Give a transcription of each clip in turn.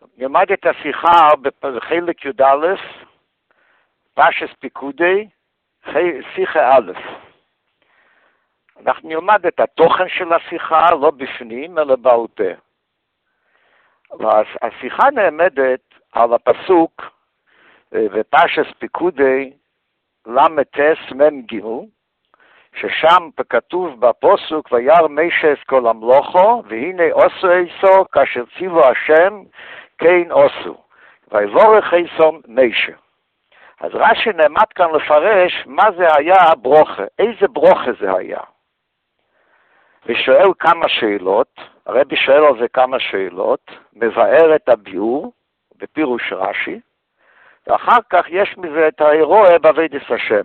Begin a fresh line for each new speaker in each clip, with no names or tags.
נלמד את השיחה בחלק י"א, פרשת פיקודי, שיחה א'. אנחנו נלמד את התוכן של השיחה, לא בפנים, אלא בעל פה. והשיחה נעמדת על הפסוק בפרשת פיקודי, למ"ט מ"ג, ששם כתוב בפסוק, וירא משה את כל המלוכו, והנה עשו עשו, כאשר ציוו השם, כן עשו. ויבורך עשו משה. אז רש"י נעמד כאן לפרש מה זה היה הברוכה, איזה ברוכה זה היה. ושואל כמה שאלות, הרבי שואל על זה כמה שאלות, מבאר את הביאור בפירוש רש"י, ואחר כך יש מזה את האירוע בעבודת השם.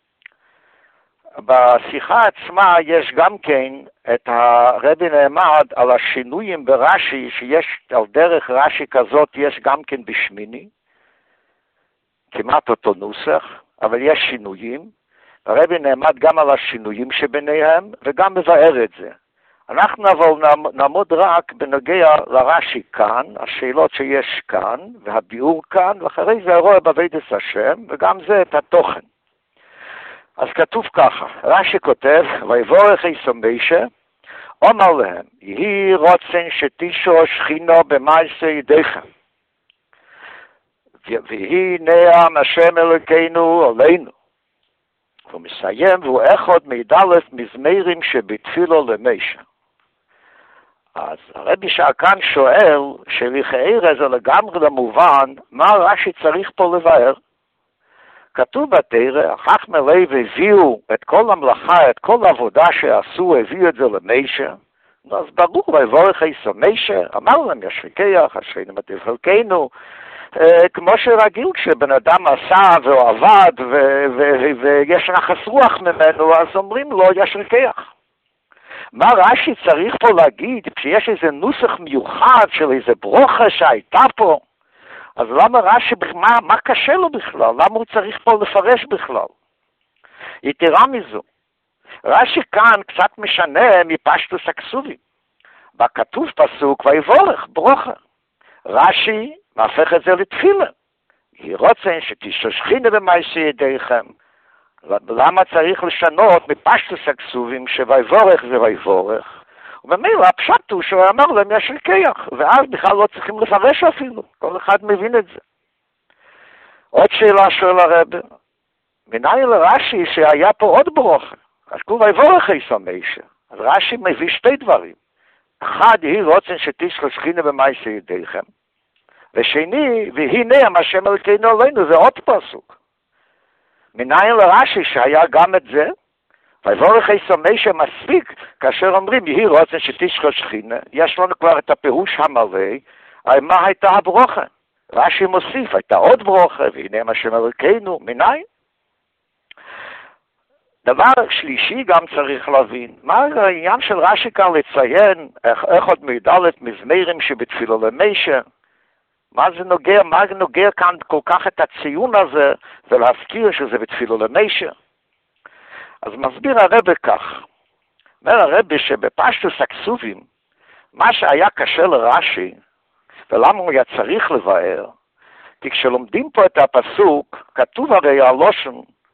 בשיחה עצמה יש גם כן את הרבי נעמד על השינויים ברש"י, שיש על דרך רש"י כזאת, יש גם כן בשמיני, כמעט אותו נוסח, אבל יש שינויים. הרבי נעמד גם על השינויים שביניהם, וגם מבאר את זה. אנחנו אבל נעמוד רק בנוגע לרש"י כאן, השאלות שיש כאן, והביאור כאן, ואחרי זה הרואה בעבודת השם, וגם זה את התוכן. אז כתוב ככה, רש"י כותב, ויבורך עשו משה, אומר להם, יהי רוצן שתישו שכינו במעשה ידיכם, ויהי נעם השם אלוקינו עלינו. הוא מסיים, והוא אחד מד' מזמרים שבתפילו למשה. אז הרבי כאן שואל, שלכאורה זה לגמרי למובן, מה רש"י צריך פה לבאר? כתוב בתורה, חכמי לב הביאו את כל המלאכה, את כל העבודה שעשו, הביאו את זה למשה. אז ברור, ויבורך עשו משה, אמר להם, ישריקח, אשרינו מה טוב חלקנו, כמו שרגיל כשבן אדם עשה והוא עבד ויש נחס רוח ממנו, אז אומרים לו ישריקח. מה רש"י צריך פה להגיד, כשיש איזה נוסח מיוחד של איזה ברוכה שהייתה פה, אז למה רש"י, מה קשה לו בכלל? למה הוא צריך פה לפרש בכלל? יתרה מזו, רש"י כאן קצת משנה מפשטוס הכסובים. בכתוב פסוק, ויבורך, ברוכה. רש"י מהפך את זה לתפילה. היא רוצה שתשכינו במעשה ידיכם. למה צריך לשנות מפשטוס הכסובים שויבורך זה ויבורך? ובמילא הפשט הוא שהוא אמר להם ישריקח, ואז בכלל לא צריכים לפרש אפילו, כל אחד מבין את זה. עוד שאלה שואל הרב, מנין לרש"י שהיה פה עוד ברוכה? אז כתוב ויבורך עשו משה. אז רש"י מביא שתי דברים. אחד, היא רוצה שתשכינו במעשה ידיכם, ושני, והנה השם אלוקינו עלינו, זה עוד פסוק. מנין לרש"י שהיה גם את זה, ויבורך עשו משה מספיק, כאשר אומרים, יהי רוצה שתשכו שכינה, יש לנו כבר את הפירוש המלא, מה הייתה הברוכה? רש"י מוסיף, הייתה עוד ברוכה, והנה השם אלוקינו, מנין? דבר שלישי גם צריך להבין, מה העניין של רש"י כאן לציין, אחד מד' מזמרים שבתפילו למשה, מה זה נוגע כאן כל כך את הציון הזה, ולהזכיר שזה בתפילו למשה? אז מסביר הרבי כך, אומר הרבי שבפשטוס הכסובים, מה שהיה קשה לרש"י, ולמה הוא היה צריך לבאר, כי כשלומדים פה את הפסוק, כתוב הרי הלושן,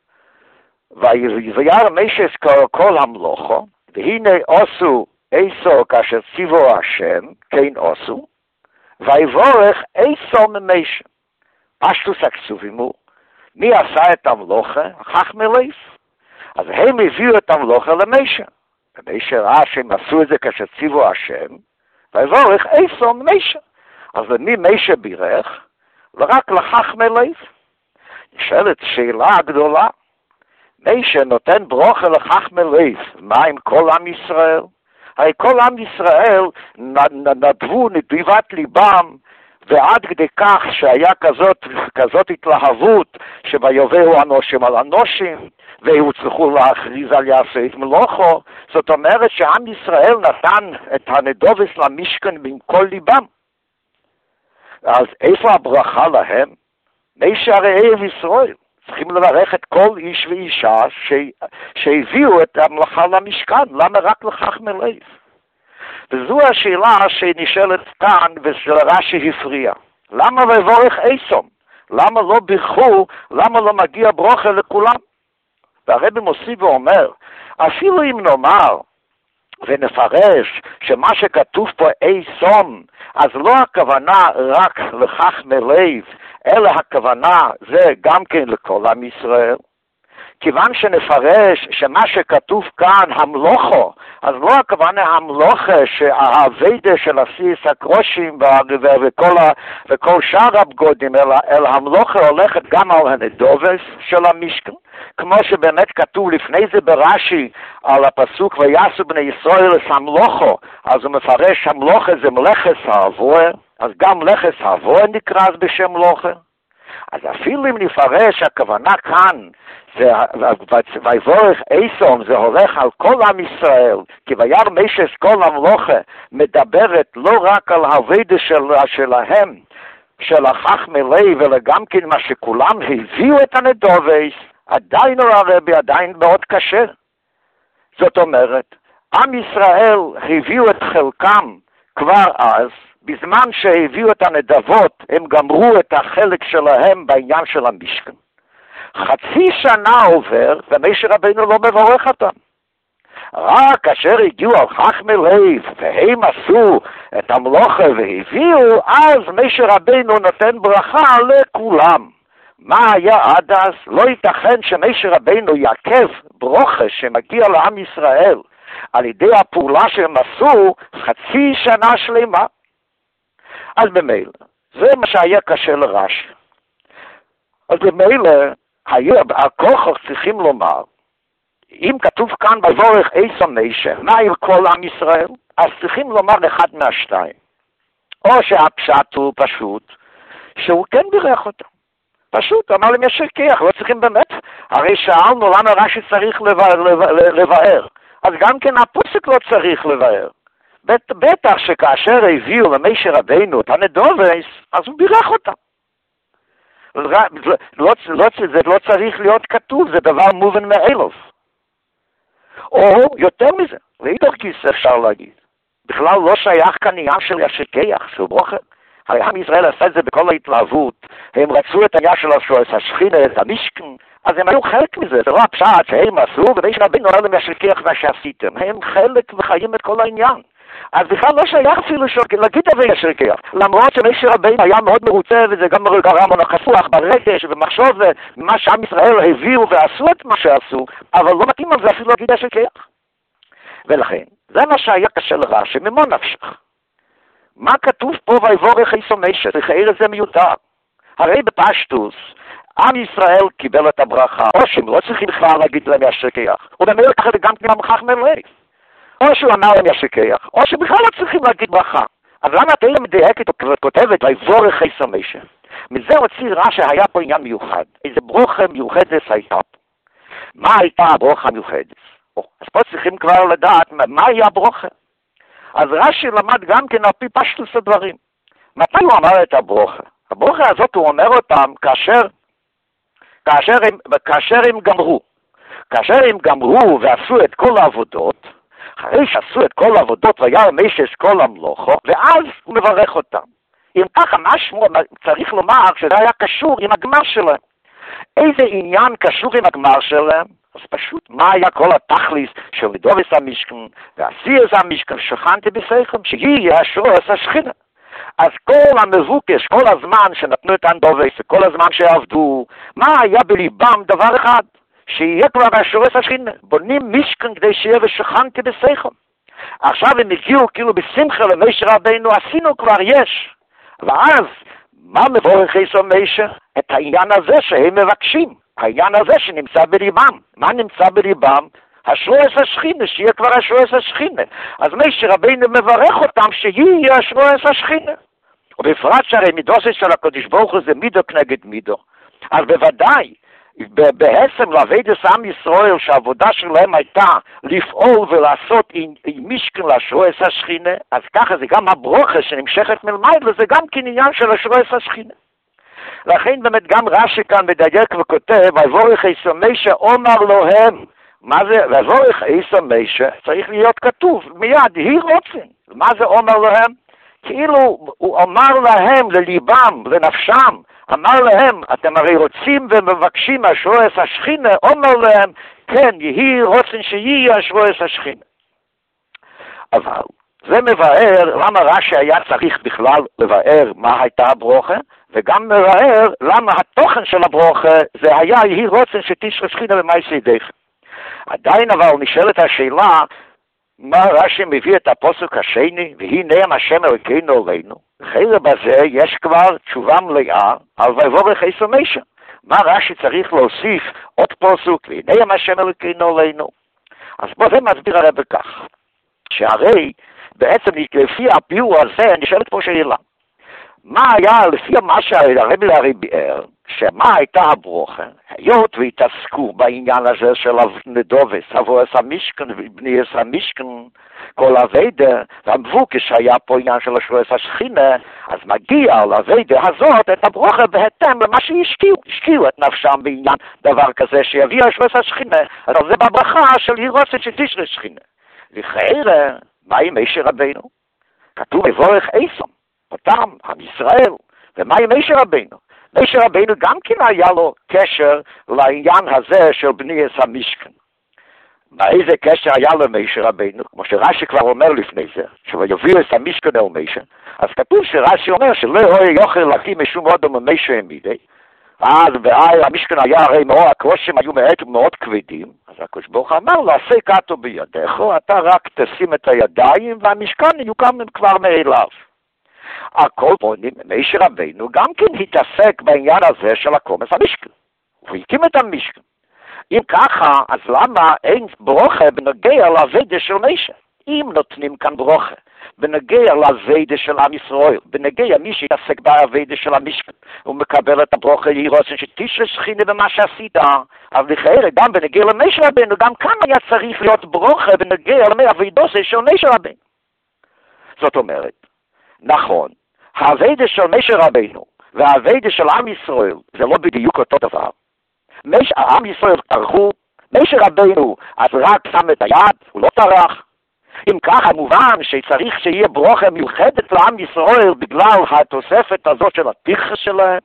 וירא משה את כל המלוכו, והנה עשו עשו כאשר ציוו השם, כן עשו, ויבורך עשו ממשה. פשטוס הכסובים הוא, מי עשה את המלוכה? חכמי לב. אז הם הביאו את המלוכה למשה. ומשה ראה שהם עשו את זה כאשר ציוו השם, ויבורך עשו ממשה. אז למי משה בירך? ורק לחכמי לב. נשאלת שאלה גדולה. משה נותן ברוכה לחכמי לב. מה עם כל עם ישראל? הרי כל עם ישראל נדבו נדיבת ליבם, ועד כדי כך שהיה כזאת התלהבות שביובאו אנושים על אנושים, והיו צריכו להכריז על יעשה את מלוכו. זאת אומרת שעם ישראל נתן את הנדובס למשכן עם כל ליבם. אז איפה הברכה להם? משה הרי אוהב ישראל. צריכים לברך את כל איש ואישה שהביאו את המלאכה למשכן. למה רק לחכמי לב? וזו השאלה שנשאלת כאן ושרש"י הפריע. למה ויבורך איסום? למה לא בירכו? למה לא מגיע ברוכה לכולם? והרבי מוסיף ואומר, אפילו אם נאמר ונפרש שמה שכתוב פה איסום, אז לא הכוונה רק לחכמי לב, אלא הכוונה זה גם כן לכל עם ישראל. כיוון שנפרש שמה שכתוב כאן המלוכו, אז לא הכוונה המלוכה שהעבודה של הסיס הקרושים וכל שאר הבגודים, אלא המלוכה הולכת גם על הנדובס של המשכן, כמו שבאמת כתוב לפני זה ברש"י על הפסוק ויעשו בני ישראל את המלוכו, אז הוא מפרש המלוכה זה מלאכת העבודה, אז גם מלאכת העבודה נקרא בשם מלוכה. אז אפילו אם נפרש הכוונה כאן, ויבורך איסום, זה הולך על כל עם ישראל, כי וירא משה כל המלוכה מדברת לא רק על העבודה שלהם, של החכמי לב, אלא גם כן מה שכולם הביאו את הנדובס, עדיין הרבי עדיין מאוד קשה. זאת אומרת, עם ישראל הביאו את חלקם כבר אז, בזמן שהביאו את הנדבות, הם גמרו את החלק שלהם בעניין של המשכן. חצי שנה עובר, ומשה רבינו לא מברך אותם. רק כאשר הגיעו על חכמי לב, והם עשו את המלוכה והביאו, אז משה רבינו נותן ברכה לכולם. מה היה עד אז? לא ייתכן שמשה רבינו יעכב ברוכה שמגיע לעם ישראל, על ידי הפעולה שהם עשו חצי שנה שלמה. אז במילא, זה מה שהיה קשה לרש"י. אז במילא, הכוכך צריכים לומר, אם כתוב כאן ויבורך איסום משה, מה עם כל עם ישראל? אז צריכים לומר אחד מהשתיים. או שהפשט הוא פשוט, שהוא כן בירך אותם. פשוט, אמר להם יש שכיח, לא צריכים באמת. הרי שאלנו למה רש"י צריך לבאר. אז גם כן הפוסק לא צריך לבאר. בטח שכאשר הביאו למשה רבינו את הנדובס, אז הוא בירך אותם. זה לא צריך להיות כתוב, זה דבר מובן מאליו. או יותר מזה, ואיתו כיס אפשר להגיד, בכלל לא שייך כאן עניין של ישכיח, של ברכה. הרי עם ישראל עשה את זה בכל ההתלהבות, הם רצו את העניין של השכינה, את המשכן, אז הם היו חלק מזה, זה לא הפשט שהם עשו, ומשה רבינו אומר להם ישכיח מה שעשיתם, הם חלק וחיים את כל העניין. אז בכלל לא שייך אפילו להגיד את זה ישכיח, למרות שמשה רבינו היה מאוד מרוצה, וזה גם גרם חפוח ברגש ובמחשוב, ומה שעם ישראל הביאו ועשו את מה שעשו, אבל לא מתאים על זה אפילו להגיד ישכיח. ולכן, זה מה שהיה קשה לרש"י, ממו נפשך. מה כתוב פה ויבורך איסום משה? לכאורה זה מיותר. הרי בפשטוס, עם ישראל קיבל את הברכה, או שהם לא צריכים בכלל להגיד להם ישכיח, ובמילא ככה זה גם כן חכמי לב. או שהוא אמר להם ישכיח, או שבכלל לא צריכים להגיד ברכה. אז למה אתה מדייקת וכותבת ויבורך איסום משה? מזה הוציא רש"י שהיה פה עניין מיוחד. איזה ברוכה מיוחדת הייתה פה. מה הייתה הברוכה המיוחדת? אז פה צריכים כבר לדעת מה היה הברוכה. אז רש"י למד גם כן על פי פשטוס הדברים. מתי הוא אמר את הברוכה? הברוכה הזאת הוא אומר אותם כאשר הם גמרו. כאשר הם גמרו ועשו את כל העבודות, אחרי שעשו את כל העבודות וירא משה כל המלוכו, ואז הוא מברך אותם. אם ככה, משהו צריך לומר שזה היה קשור עם הגמר שלהם. איזה עניין קשור עם הגמר שלהם? אז פשוט, מה היה כל התכליס של לדובס המשכן, ועשייס המשכן, שכנתי בפניכם, שהיא השורש השכינה. אז כל המבוקש, כל הזמן שנתנו את הנדובס, וכל הזמן שעבדו, מה היה בליבם? דבר אחד, שיהיה כבר השורש השכינה. בונים משכן כדי שיהיה ושכנתי בפניכם. עכשיו הם הגיעו כאילו בשמחה למשה רבינו, עשינו כבר יש. ואז, מה מבורך איסום משה? את העניין הזה שהם מבקשים. העניין הזה שנמצא בליבם. מה נמצא בליבם? השורש השכינה, שיהיה כבר השורש השכינה. אז משה רבינו מברך אותם שיהיה השורש השכינה. ובפרט שהרי מידוסי של הקדוש ברוך הוא זה מידו כנגד מידו. אז בוודאי, בעצם לעבודת עם ישראל שהעבודה שלהם הייתה לפעול ולעשות עם משכן לשורש השכינה, אז ככה זה גם הברוכה שנמשכת מלמעלה, זה גם כעניין של השורש השכינה. לכן באמת גם רש"י כאן מדייק וכותב, ויבורך איסום משה אומר להם, מה זה ויבורך איסום משה? צריך להיות כתוב מיד, היא רוצים. מה זה אומר להם? כאילו הוא אמר להם, לליבם, לנפשם, אמר להם, אתם הרי רוצים ומבקשים אשרועס השכינה, אומר להם, כן, יהי רוצן שיהיה אשרועס השכינה. אבל זה מבאר למה רש"י היה צריך בכלל לבאר מה הייתה הברוכה, וגם מבאר למה התוכן של הברוכה זה היה יהי רוצן שתשרה שכינה במעשה ידיכם. עדיין אבל נשאלת השאלה, מה רש"י מביא את הפסוק השני, והיא נעם השם אלוקינו עלינו. חייב בזה יש כבר תשובה מלאה על ויבורך עשו משה. מה רש"י צריך להוסיף עוד פסוק, והיא נעם השם אלוקינו עלינו. אז פה זה מסביר הרב כך, שהרי בעצם לפי הביאור הזה נשאלת פה שאלה. מה היה לפי מה שהרבי הרי ביאר, שמה הייתה הברוכה, היות והתעסקו בעניין הזה של נדובס, אבוס המשכן ובניאס המשכן, כל הווידה, והמבוקש היה פה עניין של אשרועס השכינה, אז מגיע לווידה הזאת את הברוכה בהתאם למה שהשקיעו, השקיעו את נפשם בעניין דבר כזה שיביא אשרועס השכינה, אז זה בברכה של ירוצת שתשרה שכינה. לכאורה, מה עם משה רבינו? כתוב מבורך עשו. אותם, עם ישראל, ומה עם משה רבינו? משה רבינו גם כן היה לו קשר לעניין הזה של בניית המשכן. איזה קשר היה למשה רבינו? כמו שרש"י כבר אומר לפני זה, שיביאו את המשכן אל משה, אז כתוב שרש"י אומר שלא יוכל להקים משום עוד ממשה מידי, אז המשכן היה הרי מאוד, הקרושם היו מאוד כבדים, אז הקדוש ברוך הוא אמר לו, עשה כתוב בידיך, אתה רק תשים את הידיים והמשכן יוקם כבר מאליו. הכל פונים, משה רבינו גם כן התעסק בעניין הזה של הקומץ המשכן. הוא הקים את המשכן. אם ככה, אז למה אין ברוכה בנוגע לווידה של משה? אם נותנים כאן ברוכה בנוגע לווידה של עם ישראל, בנוגע מי שהתעסק בווידה של המשכן, הוא מקבל את הברוכה יהי רוצן שתשרה שכינה במה שעשית, אז לכאורה גם בנוגע למשה רבינו, גם כאן היה צריך להיות ברוכה בנוגע לווידוסה של משה רבינו. זאת אומרת, נכון, הווידה של משה רבינו והווידה של עם ישראל זה לא בדיוק אותו דבר. עם ישראל טרחו, משה רבינו אז רק שם את היד, הוא לא טרח. אם ככה מובן שצריך שיהיה ברוכה מיוחדת לעם ישראל בגלל התוספת הזאת של התיכה שלהם.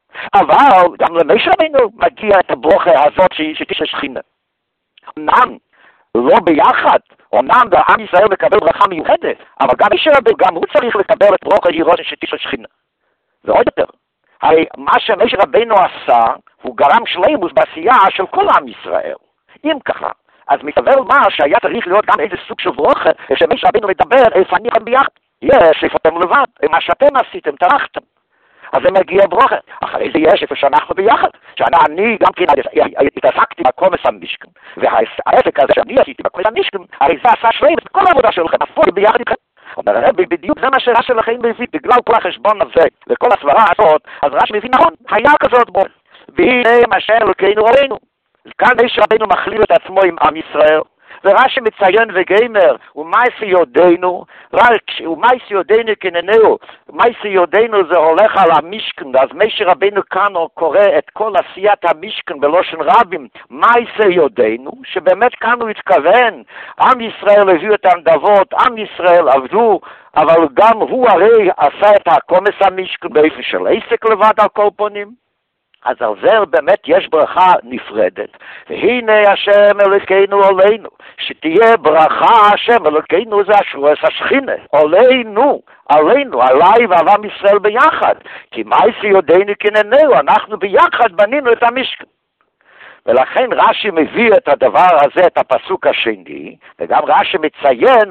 אבל גם למשה רבינו מגיע את הברוכה הזאת שתשרה שכינה. אמנם לא ביחד, אומנם עם ישראל מקבל ברכה מיוחדת, אבל גם משה רבינו, גם הוא צריך לקבל את ברכה יהי רוצן שתשרה שכינה. ועוד יותר, הרי מה שמשה רבינו עשה, הוא גרם שלימוס בעשייה של כל עם ישראל. אם ככה, אז מתברר מה שהיה צריך להיות גם איזה סוג של ברכה, שמשה רבינו מדבר, איפה אני ביחד? יש, איפה אתם לבד, מה שאתם עשיתם, טרחתם. אז זה מגיע ברוכה. אחרי זה יש איפה שאנחנו ביחד. שאני גם כן התעסקתי בקומץ המשכן. והעסק הזה שאני עשיתי בקומץ המשכן, הרי זה עשה שלם את כל העבודה שלכם, אפילו ביחד איתכם. אומר הרבי, בדיוק זה מה שרש"י לכם מביא, בגלל כל החשבון הזה, וכל הסברה הזאת, אז רש"י מביא נכון, היה כזאת בו. והנה מה שאלוקינו עלינו. כאן משה רבינו מכליל את עצמו עם עם ישראל. ורש"י מציין וגמר, ומעשה יודינו, ומעשה יודינו כננהו, מעשה יודינו זה הולך על המשכן, אז משה רבינו כאן קורא את כל עשיית המשכן בלושן רבים, מעשה יודינו, שבאמת כאן הוא התכוון, עם ישראל הביאו את הנדבות, עם ישראל עבדו, אבל גם הוא הרי עשה את הקומץ המשכן באופן של עסק לבד על כל פנים. אז על זה באמת יש ברכה נפרדת. והנה השם אלוקינו עלינו, שתהיה ברכה השם אלוקינו זה אשרועס השכינה, עלינו, עליי ועל עם ישראל ביחד. כי מעשה יודינו כננהו, אנחנו ביחד בנינו את המשכן. ולכן רש"י מביא את הדבר הזה, את הפסוק השני, וגם רש"י מציין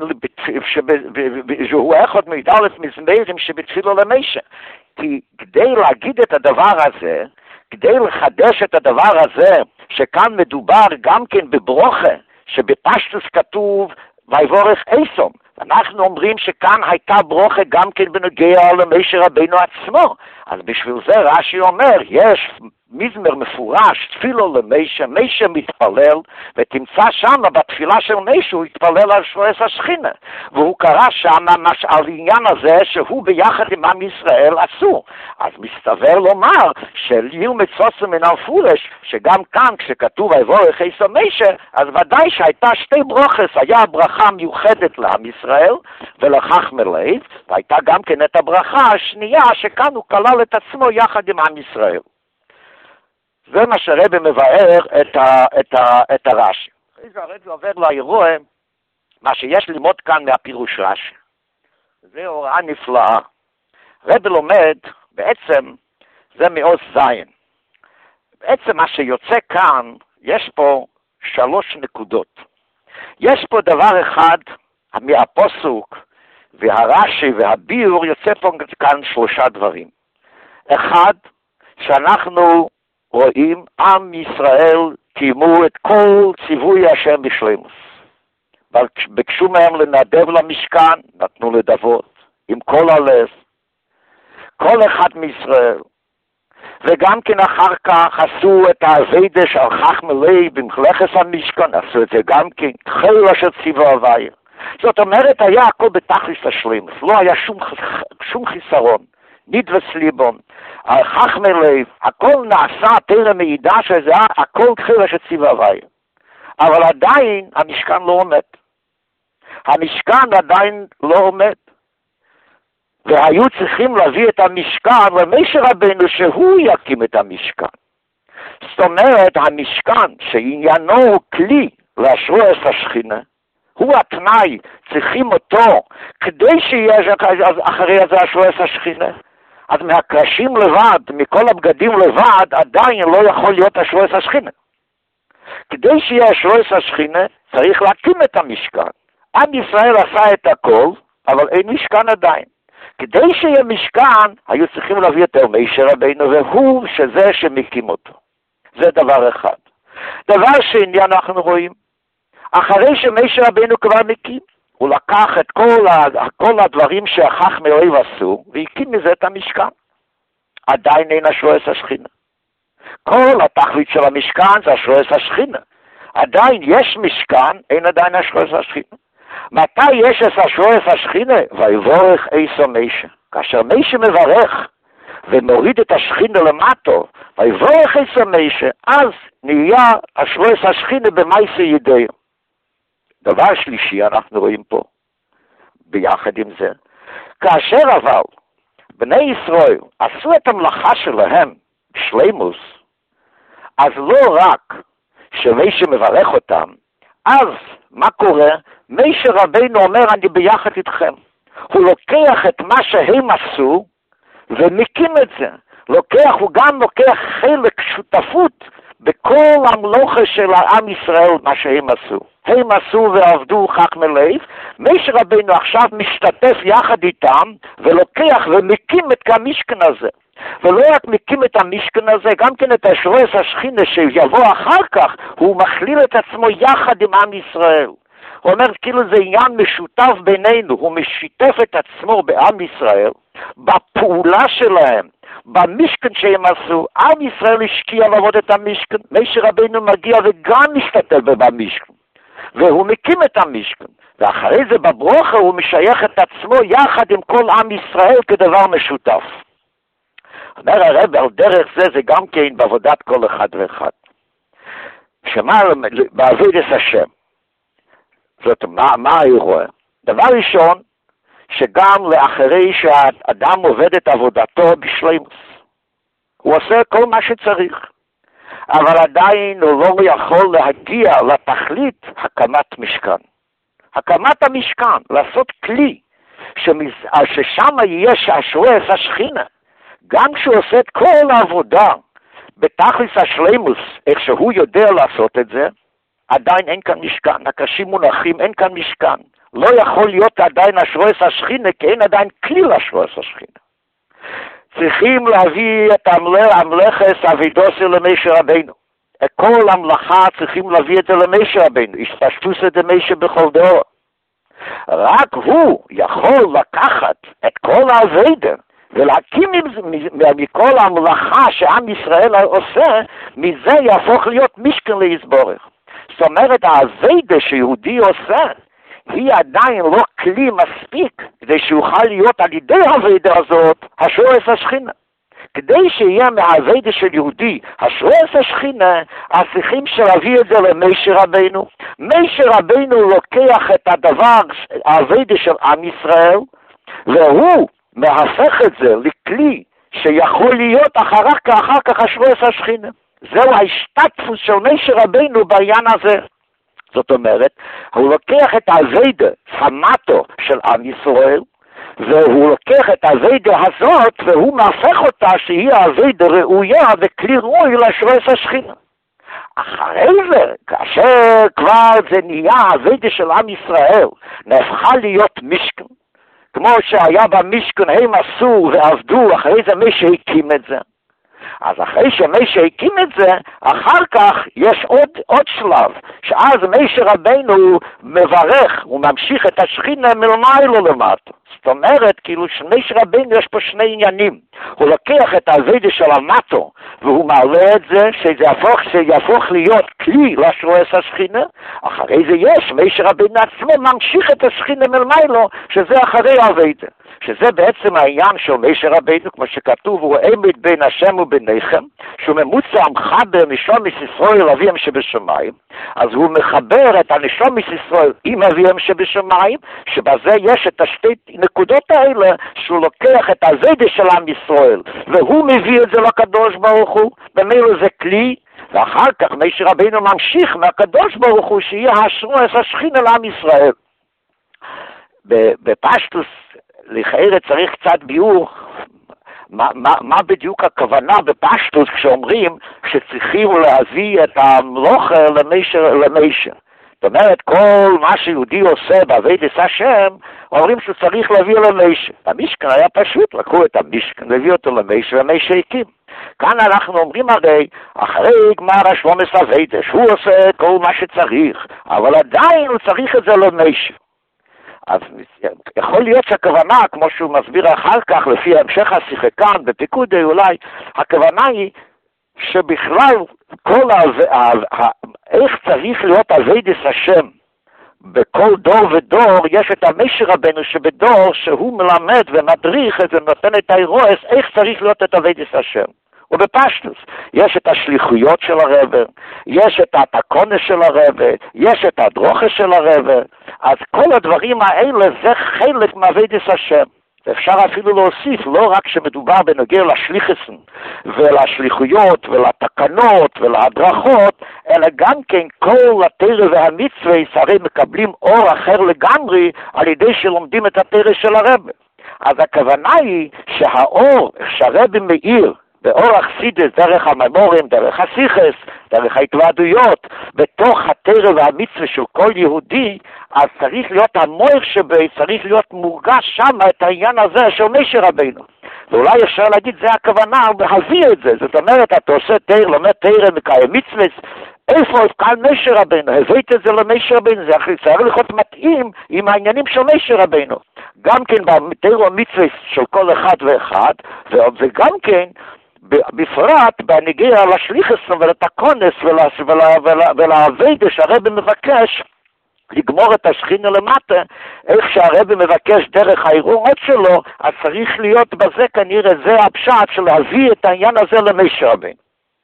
שהוא אחד מי"א מזמרים שבתפילו למשה. כי כדי להגיד את הדבר הזה, כדי לחדש את הדבר הזה, שכאן מדובר גם כן בברוכה, שבפשטוס כתוב ויבורך עשו. אנחנו אומרים שכאן הייתה ברוכה גם כן בנוגע למשה רבינו עצמו. אז בשביל זה רש"י אומר, יש מזמר מפורש, תפילו למשה, משה מתפלל, ותמצא שם בתפילה של משה, הוא התפלל על שרועס השכינה, והוא קרא שם על העניין הזה שהוא ביחד עם עם ישראל עשו. אז מסתבר לומר שליל מצוסם מן המפורש, שגם כאן כשכתוב ויבורך עשה משה, אז ודאי שהייתה שתי ברוכס, היה ברכה מיוחדת לעם ישראל ולחכמי לב, והייתה גם כן את הברכה השנייה שכאן הוא כלל את עצמו יחד עם עם ישראל. זה מה שהרבי מבאר את הרש"י. אחרי זה הרבי עובר לאירוע, מה שיש ללמוד כאן מהפירוש רש"י. זה הוראה נפלאה. הרבי לומד, בעצם, זה מעוז זין. בעצם מה שיוצא כאן, יש פה 3 נקודות. יש פה דבר אחד, מהפסוק והרש"י והביאור, יוצא פה כאן 3 דברים. אחד, שאנחנו רואים עם ישראל קיימו את כל ציווי השם בשלמות. ביקשו מהם לנדב למשכן, נתנו לדבות, עם כל הלב. כל אחד מישראל. וגם כן אחר כך עשו את העבודה של חכמי לב במחלקת המשכן, עשו את זה גם כן, חיל אשר ציווה הוויה. זאת אומרת, היה הכל בתכלס השלמות, לא היה שום חיסרון. נדבס ליבון, חכמי לב, הכל נעשה טרם מעידה שזה הכל חיל אשר ציווה הוויה. אבל עדיין המשכן לא עומד. המשכן עדיין לא עומד. והיו צריכים להביא את המשכן למשה רבנו שהוא יקים את המשכן. זאת אומרת, המשכן שעניינו הוא כלי להשרועס השכינה, הוא התנאי, צריכים אותו כדי שיהיה אחרי זה השרועס השכינה. אז מהקרשים לבד, מכל הבגדים לבד, עדיין לא יכול להיות השרועס השכינה. כדי שיהיה השרועס השכינה, צריך להקים את המשכן. עם ישראל עשה את הכל, אבל אין משכן עדיין. כדי שיהיה משכן, היו צריכים להביא את משה רבנו, והוא שזה שמקים אותו. זה דבר אחד. דבר שני אנחנו רואים, אחרי שמשה רבנו כבר מקים, הוא לקח את כל הדברים שהחכמי לב עשו, והקים מזה את המשכן. עדיין אין השרועס השכינה. כל התכלית של המשכן זה השרועס השכינה. עדיין יש משכן, אין עדיין השרועס השכינה. מתי יש את השרועס השכינה? ויבורך עשה משה. כאשר משה מברך ומוריד את השכינה למטו, ויבורך עשה משה, אז נהיה השרועס השכינה במעשה ידיו. דבר שלישי אנחנו רואים פה, ביחד עם זה, כאשר אבל בני ישראל עשו את המלאכה שלהם בשלימוס, אז לא רק שמשה מברך אותם, אז מה קורה? משה רבנו אומר אני ביחד איתכם. הוא לוקח את מה שהם עשו ומקים את זה. הוא גם לוקח חלק שותפות בכל המלוכה של העם ישראל, מה שהם עשו. הם עשו ועבדו חכמי לב, משה רבנו עכשיו משתתף יחד איתם, ולוקח ומקים את המשכן הזה. ולא רק מקים את המשכן הזה, גם כן את השרועס השכינה שיבוא אחר כך, הוא מכליל את עצמו יחד עם עם ישראל. הוא אומר כאילו זה עניין משותף בינינו, הוא משתף את עצמו בעם ישראל, בפעולה שלהם, במשכן שהם עשו. עם ישראל השקיע לעבוד את המשכן, משה רבנו מגיע וגם משתתף במשכן, והוא מקים את המשכן, ואחרי זה בברוכה הוא משייך את עצמו יחד עם כל עם ישראל כדבר משותף. אומר הרב, על דרך זה גם כן בעבודת כל אחד ואחד. שמה בעבודת השם? זאת מה האירוע? דבר ראשון, שגם לאחרי שהאדם עובד את עבודתו בשלימות, הוא עושה כל מה שצריך, אבל עדיין הוא לא יכול להגיע לתכלית הקמת משכן. הקמת המשכן, לעשות כלי, ששם יש השרועס השכינה, גם כשהוא עושה את כל העבודה בתכלס השלימוס, איך שהוא יודע לעשות את זה, עדיין אין כאן משכן. הקרשים מונחים, אין כאן משכן. לא יכול להיות עדיין השרועס השכינה, כי אין עדיין כלי לשרועס השכינה. צריכים להביא את המלאכת אבידוסי למשה רבנו. את כל המלאכה צריכים להביא את זה למשה רבנו. השתשטוס את משה בכל דור. רק הוא יכול לקחת את כל העבודה ולהקים מכל המלאכה שעם ישראל עושה, מזה יהפוך להיות משכן להסבורך. זאת אומרת, העבודה שיהודי עושה, היא עדיין לא כלי מספיק כדי שיוכל להיות על ידי העבודה הזאת השורש השכינה. כדי שיהיה מהעבודה של יהודי השורש השכינה, אז צריכים להביא את זה למשה רבינו. משה רבינו לוקח את הדבר, העבודה של עם ישראל, והוא מהפך את זה לכלי שיכול להיות אחר כך השורש השכינה. זהו ההשתתפות של משה רבינו בעניין הזה. זאת אומרת, הוא לוקח את העבודה, המטו של עם ישראל, והוא לוקח את העבודה הזאת, והוא מהפך אותה שהיא העבודה ראויה וכלי ראוי לשורש השכינה. אחרי זה, כאשר כבר זה נהיה העבודה של עם ישראל, נהפכה להיות משכן, כמו שהיה במשכן, הם עשו ועבדו, אחרי זה משה הקים את זה. אז אחרי שמשה הקים את זה, אחר כך יש עוד שלב, שאז משה רבינו מברך, הוא ממשיך את השכינה מלמיילו למטה. זאת אומרת, כאילו שמשה רבינו יש פה שני עניינים. הוא לוקח את העבודה של המטו, והוא מעלה את זה, שיהפוך להיות כלי לשורש השכינה. אחרי זה יש, משה רבינו עצמו ממשיך את השכינה מלמיילו, שזה אחרי העבודה. שזה בעצם העניין של משה רבינו, כמו שכתוב, הוא עמד בין השם וביניכם, שהוא ממוצע מחבר נשומת ישראל אביהם שבשמיים, אז הוא מחבר את הנשומת ישראל עם אביהם שבשמיים, שבזה יש את השתי נקודות האלה, שהוא לוקח את העבודה של עם ישראל, והוא מביא את זה לקדוש ברוך הוא, במילא זה כלי, ואחר כך משה רבינו ממשיך מהקדוש ברוך הוא, שיהיה השורש השכינה לעם ישראל. בפשטוס, לכאורה צריך קצת ביור, מה בדיוק הכוונה בפשטוס כשאומרים שצריכים להביא את המלוכה למשה. זאת אומרת, כל מה שיהודי עושה בעבודת השם, אומרים שהוא צריך להביא למשה. המשכן היה פשוט, לקחו את המשכן, להביא אותו למשה, ומשה הקים. כאן אנחנו אומרים הרי, אחרי גמר השלומס עבודה, שהוא עושה כל מה שצריך, אבל עדיין הוא צריך את זה למשה. אז יכול להיות שהכוונה, כמו שהוא מסביר אחר כך, לפי המשך השיחה כאן, בפיקודי אולי, הכוונה היא שבכלל כל איך צריך להיות עבודת השם בכל דור ודור, יש את משה רבינו שבדור שהוא מלמד ומדריך ונותן את האירועס, איך צריך להיות את עבודת השם. ובפשטוס, יש את השליחויות של הרב, יש את התקונה של הרב, יש את הדרוכה של הרב, אז כל הדברים האלה זה חלק מעבודת השם. ואפשר אפילו להוסיף, לא רק שמדובר בנוגע לשליחסן ולשליחויות ולתקנות ולהדרכות, אלא גם כן כל התורה והמצווה הרי מקבלים אור אחר לגמרי על ידי שלומדים את התורה של הרב. אז הכוונה היא שהאור שהרב מאיר, באור החסידס, דרך הממורים, דרך הסיכס, דרך ההתוועדויות, בתוך התורה והמצווה של כל יהודי, אז צריך להיות המוח שבי, צריך להיות מורגש שם את העניין הזה של משה רבינו. ואולי אפשר להגיד, זה הכוונה, להביא את זה. זאת אומרת, אתה עושה תורה, לומד תורה, מקיים מצווה, איפה כאן משה רבינו? הבאת את זה למשה רבינו, זה צריך להיות מתאים עם העניינים של משה רבינו. גם כן בתורה ומצווה של כל אחד ואחד, וגם כן, בפרט בנגיע לשליחס ולתקונס ולעבודה שהרב מבקש לגמור את השכינה למטה, איך שהרב מבקש דרך האירועות שלו, אז צריך להיות בזה כנראה זה הפשט של להביא את העניין הזה למשה רבינו.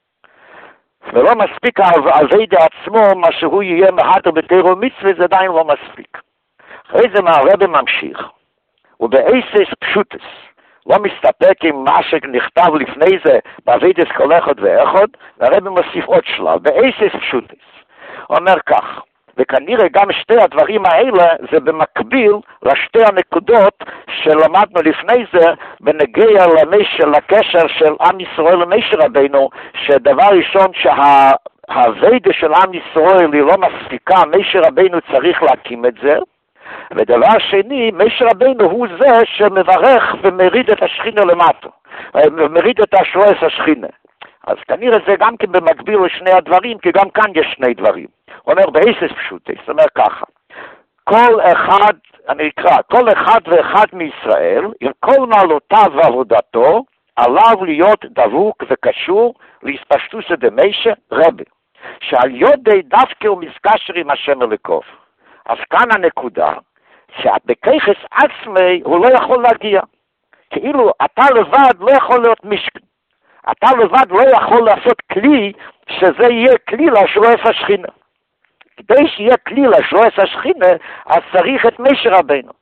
ולא מספיק העבודה עצמו, מה שהוא יהיה מהדר בתורה ומצווה, זה עדיין לא מספיק. אחרי זה הרב ממשיך, ובאיסס פשוטס, לא מסתפק עם מה שנכתב לפני זה בעבודת כל אחד ואחד, והרב מוסיף עוד שלב, באיסס פשוטס. הוא אומר כך, וכנראה גם שתי הדברים האלה זה במקביל לשתי הנקודות שלמדנו לפני זה בנגיע לקשר של עם ישראל למשה רבינו, שדבר ראשון שהעבודה של עם ישראל היא לא מספיקה, משה רבינו צריך להקים את זה, ודבר שני, משה רבינו הוא זה שמברך ומריד את השכינה למטה, מריד את השורש השכינה. אז כנראה זה גם כן במקביל לשני הדברים, כי גם כאן יש שני דברים. הוא אומר באיסס פשוטי, זאת אומרת ככה, כל אחד ואחד מישראל, עם כל מעלותיו ועבודתו, עליו להיות דבוק וקשור להספשטות דמיישה רבי, שעל יודי דווקא הוא מתקשר עם השם אלוקו. אז כאן הנקודה, שבכיחס עצמי הוא לא יכול להגיע. כאילו אתה לבד לא יכול להיות משכן. אתה לבד לא יכול לעשות כלי שזה יהיה כלי לשרועס השכינה. כדי שיהיה כלי לשרועס השכינה, אז צריך את משה רבינו.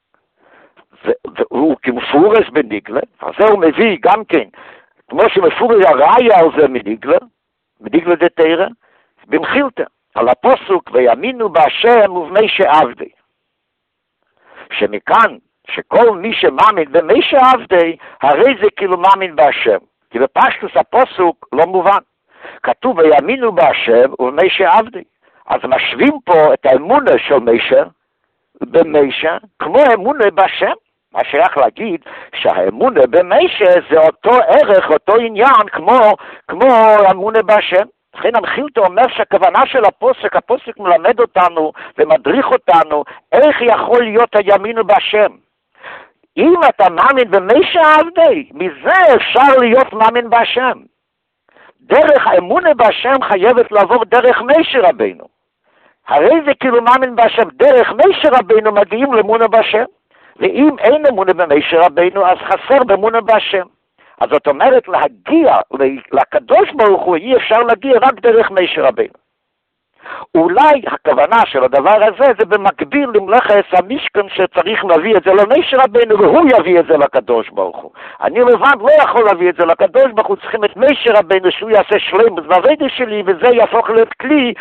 והוא כמפורש בניגלה, אז זה הוא מביא גם כן, כמו שמפורש הראיה על זה מניגלה דתירה, במחילתא, על הפסוק, ויאמינו בהשם ובמשה עבדי. שמכאן, שכל מי שמאמין במשה עבדי, הרי זה כאילו מאמין בהשם. כי בפשטוס הפסוק לא מובן. כתוב ויאמינו בהשם ובמשה עבדי. אז משווים פה את האמונה של משה, במשה, כמו האמונה בהשם. מה שייך להגיד שהאמונה במשה זה אותו ערך, אותו עניין, כמו האמונה בהשם. לכן המחילתא אומר שהכוונה של הפוסק מלמד אותנו ומדריך אותנו איך יכול להיות הימינו בהשם. אם אתה מאמין במשה עבדי, מזה אפשר להיות מאמין בהשם. דרך האמונה בהשם חייבת לעבור דרך משה רבינו. הרי זה כאילו מאמין בהשם, דרך משה רבינו מגיעים לאמונה בהשם. ואם אין אמונה במשה רבינו, אז חסר באמונה בהשם. אז זאת אומרת, להגיע לקדוש ברוך הוא, אי אפשר להגיע רק דרך משה רבינו. אולי הכוונה של הדבר הזה, זה במקביל למלאכת המשכן שצריך להביא את זה למשה רבינו, והוא יביא את זה לקדוש ברוך הוא. אני לבד לא יכול להביא את זה לקדוש ברוך הוא, צריכים את משה רבינו שהוא יעשה שלם בזווידה שלי, וזה יהפוך להיות כלי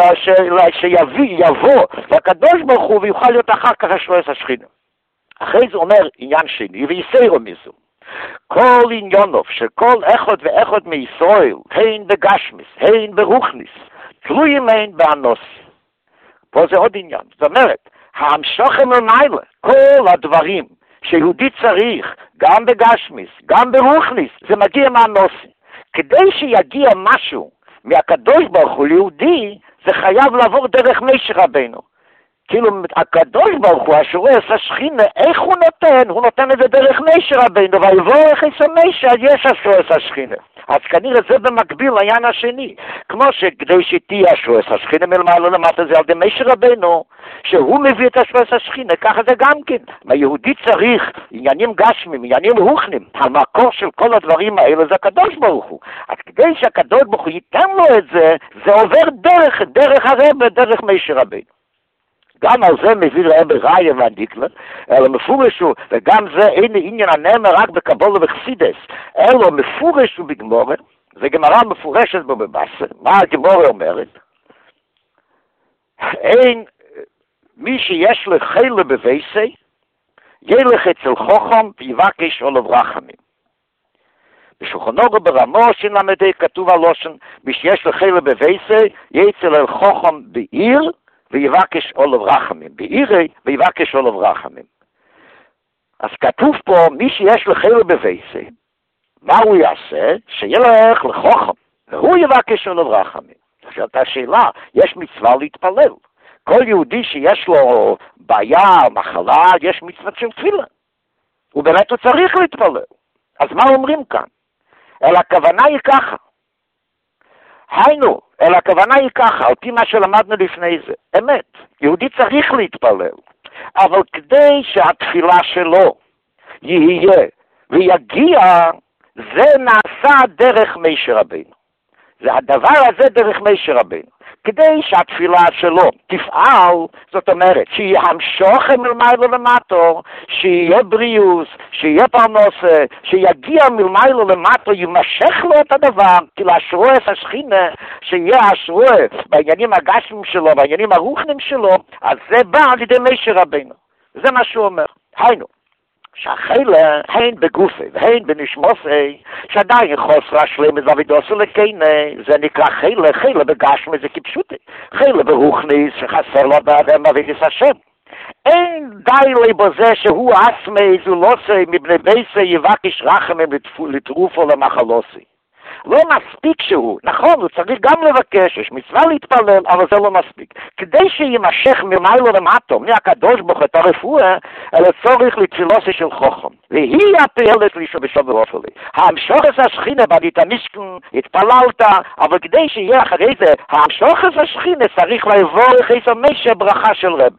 שיבוא לקדוש ברוך הוא, ויוכל להיות אחר כך השלוש השכינה. אחרי זה אומר עניין שני, ויסיירו מזו. כל עניונוב של כל אחד ואחד מישראל, הן בגשמיס, הן ברוחניס, תלויים הן באנוס. פה זה עוד עניין. זאת אומרת, המשוכם למעלה, כל הדברים שיהודי צריך, גם בגשמיס, גם ברוחניס, זה מגיע מהאנוס. כדי שיגיע משהו מהקדוש ברוך הוא ליהודי, זה חייב לעבור דרך משה רבינו. כאילו הקדוש ברוך הוא, השורש השכינה, איך הוא נותן? הוא נותן את זה דרך משה רבינו, ויבורך את משה, יש השורש השכינה. אז כנראה זה במקביל לעניין השני. כמו שכדי שתהיה השורש השכינה מלמעלה למטה, זה על ידי משה רבינו, שהוא מביא את השורש השכינה, ככה זה גם כן. היהודי צריך עניינים גשמים, עניינים רוחנים. המקור של כל הדברים האלה זה הקדוש ברוך הוא. אז כדי שהקדוש ברוך הוא ייתן לו את זה, זה עובר דרך הרב, דרך משה רבינו. גם על זה מביא להם בראיה והניקלה, אלא מפורש הוא, וגם זה אין עניין הנאמר רק בקבולה וחסידס, אלא מפורש הוא בגמורה, זה גמרא מפורשת בו בבשר, מה הגמורה אומרת? אין מי שיש לו חילה בבייסי, ילך אצל חוכם ויבקש עליו רחמים. בשולחן ערוך ברמו שלמדי כתוב על לושן, מי שיש לו חילה בבייסי, יצא אל חוכם בעיר, ויבקש עולב רחמים, בעירי ויבקש עולב רחמים. אז כתוב פה, מי שיש לחילה בבייסי, מה הוא יעשה? שילך לחוכם, והוא יבקש עולב רחמים. עכשיו השאלה, יש מצווה להתפלל. כל יהודי שיש לו בעיה, מחלה, יש מצווה של תפילה. ובאמת הוא צריך להתפלל. אז מה אומרים כאן? אלא הכוונה היא ככה. היינו, אלא הכוונה היא ככה, על פי מה שלמדנו לפני זה. אמת, יהודי צריך להתפלל, אבל כדי שהתפילה שלו יהיה ויגיע, זה נעשה דרך משה רבינו. זה הדבר הזה דרך משה רבינו. כדי שהתפילה שלו תפעל, זאת אומרת, שיהיה המשוכם מלמעלה למטו, שיהיה בריאוס, שיהיה פרנסה, שיגיע מלמעלה למטו, ימשך לו את הדבר, כי להשרועס השכינה, שיהיה השרועס בעניינים הגשמים שלו, בעניינים הרוחנים שלו, אז זה בא על ידי משה רבינו. זה מה שהוא אומר. היינו. שהחילה הן בגופי והן בנשמוסי, שעדיין חוסרה שלמת ועבידוסו לקיינה, זה נקרא חילה, חילה בגשמי זה כפשוטי, חילה ברוחניס שחסר לו באדם עבידס השם. אין די לי בזה שהוא עצמי זולוסי מבני בייסי יבקש רחמים לטרופו למחלוסי. לא מספיק שהוא, נכון, הוא צריך גם לבקש, יש מצווה להתפלל, אבל זה לא מספיק. כדי שימשך ממיילו למטו, מהקדוש ברוך הוא את הרפואה, אלא צורך לתפילוסי של חוכם. והיא הפעלת לי שבשוב ואופלי. המשוחס השכינה בדית המשכן, התפללת, אבל כדי שיהיה אחרי זה, המשוחס השכינה צריך לעבור איזה משה ברכה של רב.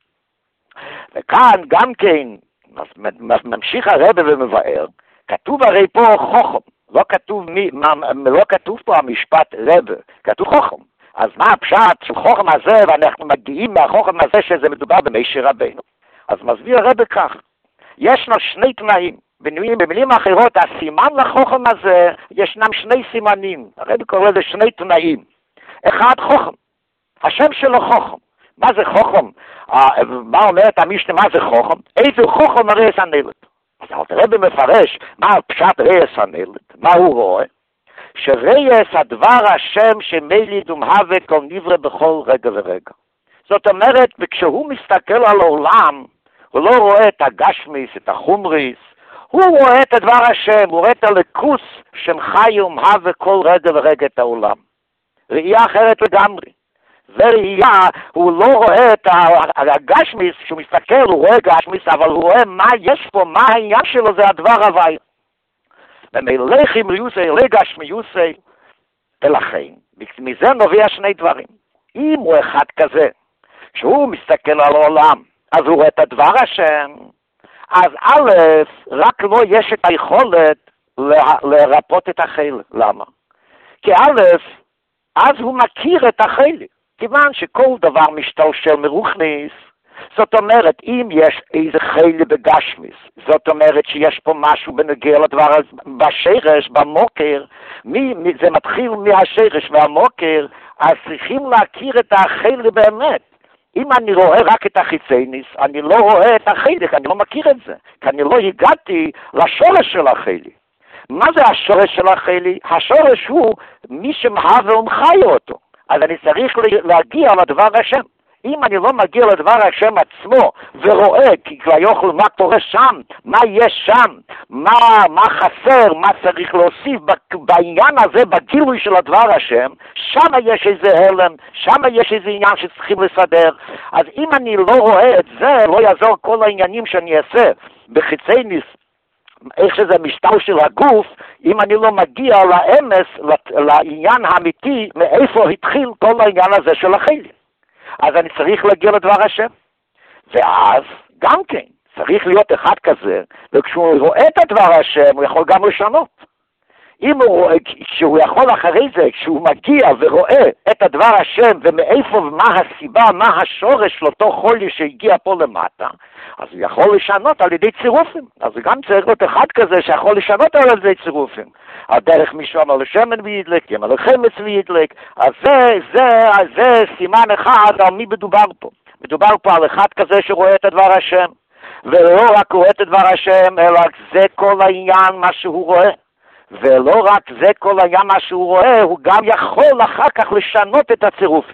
וכאן גם כן, ממשיך הרב ומבאר, כתוב הרי פה חוכם, לא כתוב פה המשפט רב, כתוב חוכם. אז מה הפשט של חוכם הזה, ואנחנו מגיעים מהחוכם הזה שזה מדובר במשה רבינו. אז מסביר הרב כך, ישנו שני תנאים, במילים אחרות, הסימן לחוכם הזה, ישנם שני סימנים, הרב קורא לזה שני תנאים. אחד חוכם, השם שלו חוכם. מה זה חוכם? מה אומרת המשנה, מה זה חוכם? איזה חוכם ראה סנלת. אז הרב מפרש, מה הפשט ראה סנלת? מה הוא רואה? שרייס הדבר השם שמליד ומהווה כל נברא בכל רגע ורגע. זאת אומרת, כשהוא מסתכל על העולם, הוא לא רואה את הגשמיס, את החומריס, הוא רואה את הדבר השם, הוא רואה את הלכוס שם חי ומהווה כל רגע ורגע את העולם. ראייה אחרת לגמרי. וראייה, הוא לא רואה את הגשמיס, כשהוא מסתכל, הוא רואה גשמיס, אבל הוא רואה מה יש פה, מה העניין שלו, זה הדבר הווי. ומלכים יוסי, לגש מיוסי, ולכן, מזה נובע שני דברים. אם הוא אחד כזה, שהוא מסתכל על העולם, אז הוא רואה את הדבר השם, אז א', רק לו יש את היכולת לרפות את החייל. למה? כי א', אז הוא מכיר את החייל, כיוון שכל דבר משתלשל מרוחניס, זאת אומרת, אם יש איזה חייל בגשמיס, זאת אומרת שיש פה משהו בנגיע לדבר בשרש, במוקר, זה מתחיל מהשרש והמוקר, אז צריכים להכיר את החייל באמת. אם אני רואה רק את החיצייניס, אני לא רואה את החייל, אני לא מכיר את זה, כי אני לא הגעתי לשורש של החייל. מה זה השורש של החייל? השורש הוא מי שמהווה ומחיה אותו. אז אני צריך להגיע לדבר השם. אם אני לא מגיע לדבר השם עצמו ורואה כיכול מה קורה שם, מה יש שם, מה חסר, מה צריך להוסיף בעניין הזה, בגילוי של הדבר השם, שם יש איזה הלם, שם יש איזה עניין שצריכים לסדר. אז אם אני לא רואה את זה, לא יעזור כל העניינים שאני אעשה בחיצייניס, איך שזה משטר של הגוף, אם אני לא מגיע לאמס, לעניין האמיתי, מאיפה התחיל כל העניין הזה של החייל. אז אני צריך להגיע לדבר השם. ואז, גם כן, צריך להיות אחד כזה, וכשהוא רואה את הדבר השם, הוא יכול גם לשנות. אם הוא רואה, כשהוא יכול אחרי זה, כשהוא מגיע ורואה את הדבר השם, ומאיפה ומה הסיבה, מה השורש לאותו חולי שהגיע פה למטה, אז הוא יכול לשנות על ידי צירופים. אז גם צריך להיות אחד כזה שיכול לשנות על ידי צירופים. הדרך משום על השמן וידלק, ימל החמץ וידלק. אז זה סימן אחד על מי מדובר פה. מדובר פה על אחד כזה שרואה את הדבר השם. ולא רק רואה את הדבר השם, אלא זה כל העניין מה שהוא רואה. ולא רק זה כל העניין מה שהוא רואה, הוא גם יכול אחר כך לשנות את הצירופים.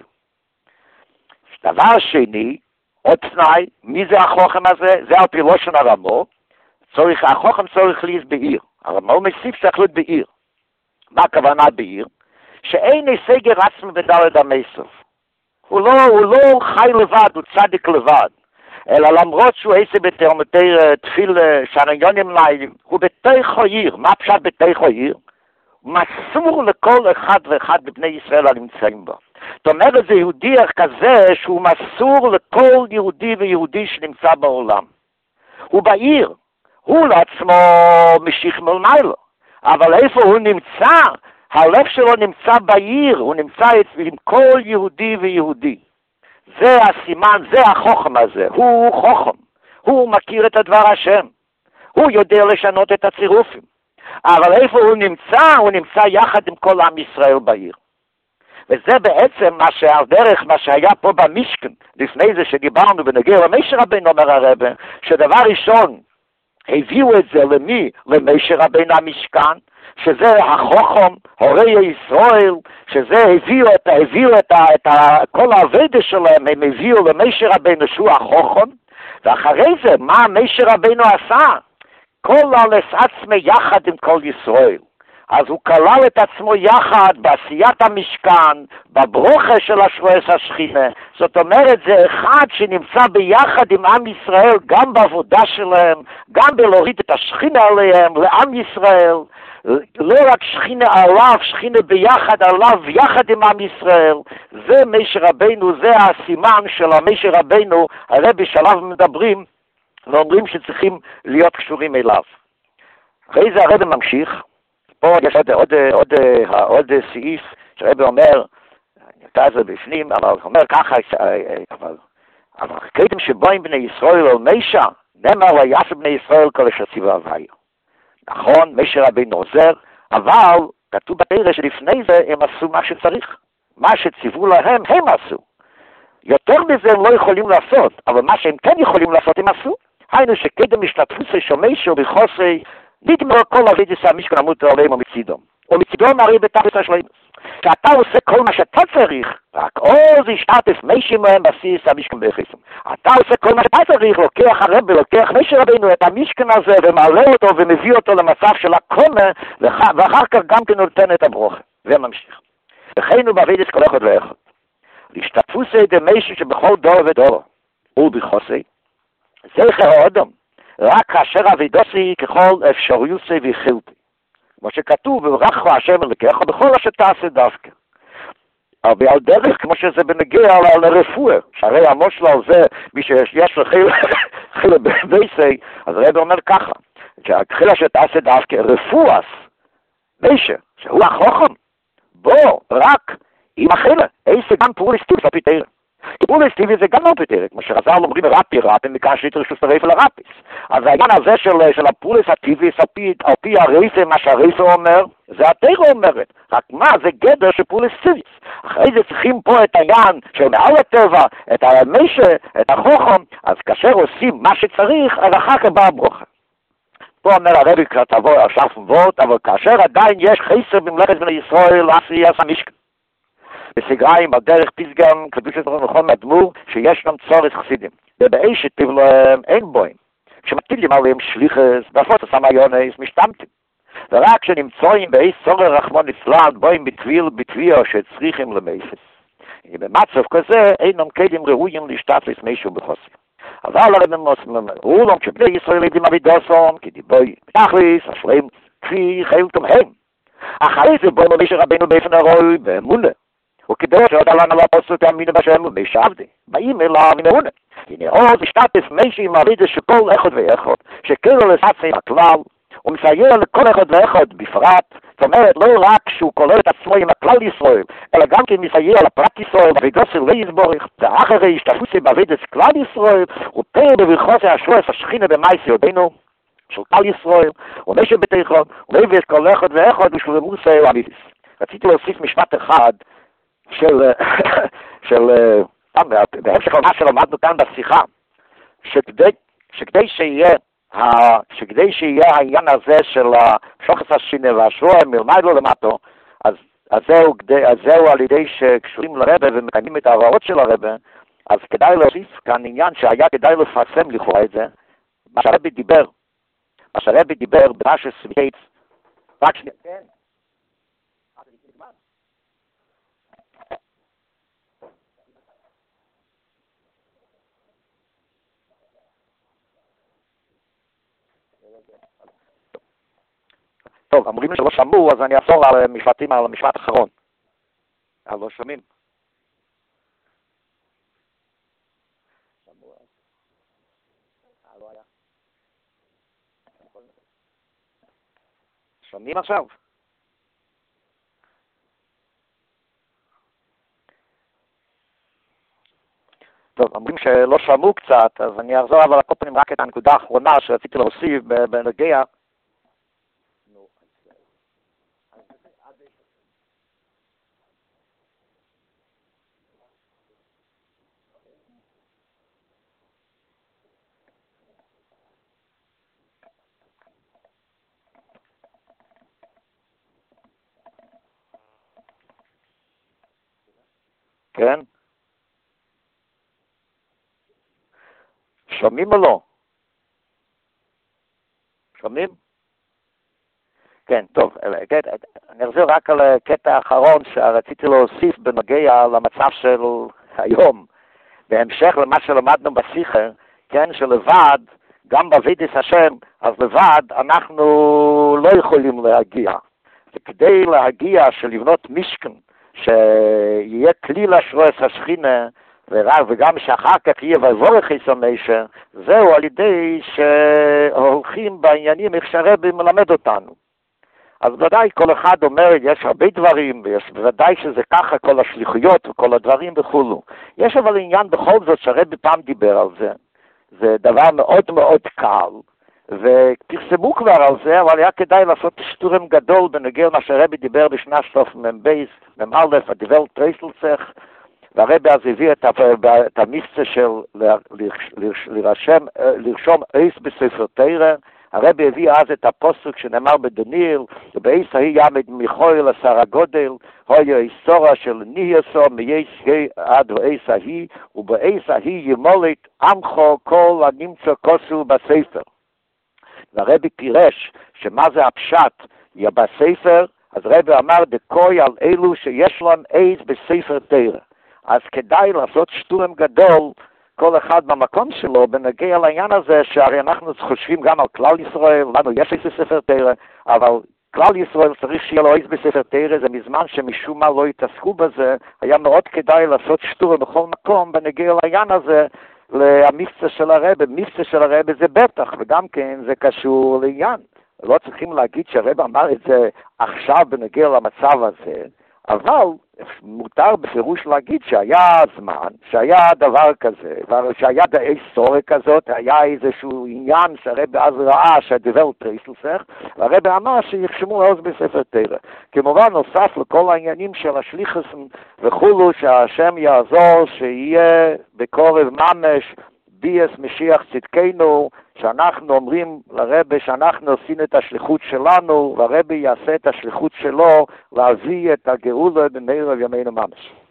דבר שני, עוד תנאי, מי זה החוכם הזה? זה על פי לושן הרמו. החוכם צריך להיות בעיר. הרמו מוסיף צריך להיות בעיר. מה הכוונה בעיר? שאין סגר עצמי בדלת המסוף. הוא לא חי לבד, הוא צדיק לבד. אלא למרות שהוא עשה בתלמודי תפיל שעניונים לילים, הוא בתוך העיר. מה פשט בתוך העיר? מסור לכל אחד ואחד מבני ישראל הנמצאים בו. זאת אומרת, זה יהודי כזה שהוא מסור לכל יהודי ויהודי שנמצא בעולם. הוא בעיר, הוא לעצמו משיך מלמיילו, אבל איפה הוא נמצא? הלב שלו נמצא בעיר, הוא נמצא עם כל יהודי ויהודי. זה הסימן, זה החוכם הזה, הוא חוכם, הוא מכיר את הדבר השם, הוא יודע לשנות את הצירופים. אבל איפה הוא נמצא? הוא נמצא יחד עם כל עם ישראל בעיר. וזה בעצם מה שהיה פה במשכן, לפני זה שדיברנו בנגיע למשה רבינו, אומר הרב, שדבר ראשון, הביאו את זה למי? למשה רבינו המשכן, שזה החוכם, הורי ישראל, שזה הביאו את כל העבודה שלהם, הם הביאו למשה רבינו שהוא החוכם, ואחרי זה, מה משה רבינו עשה? כל הלס עצמי יחד עם כל ישראל. אז הוא כלל את עצמו יחד בעשיית המשכן, בברוכה של השבועס השכינה. זאת אומרת, זה אחד שנמצא ביחד עם עם ישראל, גם בעבודה שלהם, גם בלהוריד את השכינה עליהם, לעם ישראל. לא רק שכינה עליו, שכינה ביחד עליו, יחד עם עם ישראל. זה משה רבינו, זה הסימן של משה רבינו, הרבי שעליו מדברים, ואומרים שצריכים להיות קשורים אליו. אחרי זה הרבי ממשיך, פה יש עוד סעיף שהרבי אומר, נקרא זה בפנים, אבל הוא אומר ככה, אבל קדם שבואים בני ישראל על משה, נאמר ויעשו בני ישראל כל אשר ציווה הוויה. נכון, משה רבינו עוזר, אבל כתוב בתורה שלפני זה הם עשו מה שצריך. מה שציוו להם, הם עשו. יותר מזה הם לא יכולים לעשות, אבל מה שהם כן יכולים לעשות, הם עשו. היינו שקדם השתתפות שומש ובחוסי, נגמר כל עבודת המשכן המוטל עליהם ומצידום. ומצידום הרי בתכלית השלמות. כשאתה עושה כל מה שאתה צריך, רק עוז ישתתף משה מהם בסיס המשכן בחסד. אתה עושה כל מה שאתה צריך, לוקח הרבי, לוקח משה רבינו את המשכן הזה ומעלה אותו ומביא אותו למצב של הקומה, ואחר כך גם כן נותן את הברוכה. וממשיך. וכן הוא בעבודת כל אחד ואחד. להשתתפות דמשה שבכל דור ודור, ובחוסי, זכר האדם, רק כאשר אבידוסי ככל אפשריוסי ויחילתי. כמו שכתוב, וברכו השם אלוקיך בכל אשר תעשה דווקא. אבל על דרך, כמו שזה בנגיע לרפואה, שהרי המושל על זה, מי שיש לו חילה בייסי, אז הרב אומר ככה, שהחילה אשר תעשה דווקא, רפואס, משה, שהוא החוכם, בוא, רק עם החילה, איזה גם פרוליסטיב, זה פיתר. פרוליסטיבי זה גם לא פיתר, כמו שחז"ל אומרים רפי, מכאן שיש רשות הרפא לרפיס. אז העניין הזה של הפרוליס הטבעיס, על פי הרפא, מה שהרפא אומר, זה התורה אומרת. רק מה, זה גדר של פרוליסטיביס. אחרי זה צריכים פה את העניין של מעל הטבע, את המשה, את החוכם, אז כאשר עושים מה שצריך, אז אחר כך בא הברוכה. פה אומר הרבי כבר תבוא עכשיו וורט, אבל כאשר עדיין יש חסר במלאכת בני ישראל, עשיית המשכן. בסגריים, על דרך פסגם, קדושת נכון מדמור, שישנם צורך חסידים. ובאש שטיב להם אין בוים. כשמטילים עליהם שליחס, בהפות הסמיונס, משתמתים. ורק כשנמצואים באש צורך רחמון נפלט, בוים בתביע שצריכים למייסס. במצב כזה, אינם כלים ראויים להשתתף מישהו בחוסר. אבל הוא לא כשבני ישראל יודעים אבידוסון, כי דיבוי בתכליס, השלם כפי חילתם הם. אחרי זה בוא משה רבינו באופן הרוי באמונה. וכדור שעוד עלינו לפוסט תאמינו בשם ומשה עבדי. באים אליו מן האמונה. הנה עוד השתתף משה עם הרידה שכל אחד ואחד, שכאילו לסעצי הכלל, ומסייע לכל אחד ואחד בפרט. זאת אומרת, לא רק שהוא כולל את עצמו עם הכלל ישראל, אלא גם כן מסייע לפרט ישראל, בעבודתו לא יסבורך, ואחרי השתתפות בעבודת כלל ישראל, ופער בברכות השבועס השכינה במעשה ידינו, של כלל ישראל, ומשה בתיכון, ומביא את כל אחד ואחד ושלמוסה ואמיתיס. רציתי להוסיף משפט אחד בהמשך למה שלמדנו כאן בשיחה, שכדי שיהיה העניין הזה של שוחס השינה והשרוע מלמד לו למטו, אז זהו על ידי שקשורים לרבא ומקיימים את ההוראות של הרבא, אז כדאי להוסיף כאן עניין שהיה כדאי לפרסם לכאורה את זה, מה שהרבא דיבר ברש"י סבייץ, רק שנייה, כן. טוב, אמרים שלא שמעו, אז אני אחזור על המשפט האחרון. לא שומעים. שומעים עכשיו? טוב, אומרים שלא שמעו קצת, אז אני אחזור אבל על כל פנים רק את הנקודה האחרונה שרציתי להוסיף בנוגע. כן? שומעים או לא? שומעים? כן, טוב, אני אחזור רק על הקטע האחרון שרציתי להוסיף בנוגע למצב של היום, בהמשך למה שלמדנו בשיחה, כן, שלבד, גם בעבודת השם, אז לבד אנחנו לא יכולים להגיע. וכדי להגיע שלבנות משכן, שיהיה כלי לשרוס השכינה, וגם שאחר כך יהיה ויבורך יסמשה, זהו על ידי שהולכים בעניינים איך שהרבי מלמד אותנו. אז ודאי כל אחד אומר, יש הרבה דברים, ודאי שזה ככה כל השליחויות וכל הדברים וכולו. יש אבל עניין בכל זאת שהרבי פעם דיבר על זה. זה דבר מאוד מאוד קל, ופרסמו כבר על זה, אבל היה כדאי לעשות שטורם גדול בנוגע למה שהרבי דיבר בשנה סוף מ"ב, מ"א, הדיבל טרייסלצך, והרבי אז הביא את המבצע של לרשום אייס בספר תורה. הרבי הביא אז את הפסוק שנאמר בדניאל, ובאייס ההיא יעמד מיכאל השר הגודל, היה איסורה של ניהסו מייס עד אייס ההיא, ובאייס ההיא ימולת עמכו כל הנמצא כוסו בספר. והרבי פירש שמה זה הפשט בספר, אז רבי אמר דקוי על אלו שיש להם אייס בספר תורה. אז כדאי לעשות שטורם גדול, כל אחד במקום שלו, בנוגע לעניין הזה, שהרי אנחנו חושבים גם על כלל ישראל, לנו יש איזה ספר תורה, אבל כלל ישראל צריך שיהיה לו איזה בספר תורה, זה מזמן שמשום מה לא התעסקו בזה, היה מאוד כדאי לעשות שטורם בכל מקום, בנוגע לעניין הזה, למבצע של הרבי. מבצע של הרבי זה בטח, וגם כן זה קשור לעניין. לא צריכים להגיד שהרבי אמר את זה עכשיו בנוגע למצב הזה, אבל מותר בפירוש להגיד שהיה זמן, שהיה דבר כזה, שהיה דאי סורי כזאת, היה איזשהו עניין שהרבי אז ראה שהדבר טרייסלסך, והרבי אמר שיחשמו עוז בספר תורה. כמובן נוסף לכל העניינים של השליחס וכולו, שהשם יעזור שיהיה בקורב ממש, ביאס משיח צדקנו, שאנחנו אומרים לרבי שאנחנו עושים את השליחות שלנו, והרבי יעשה את השליחות שלו להביא את הגאולה במהרה בימינו ממש.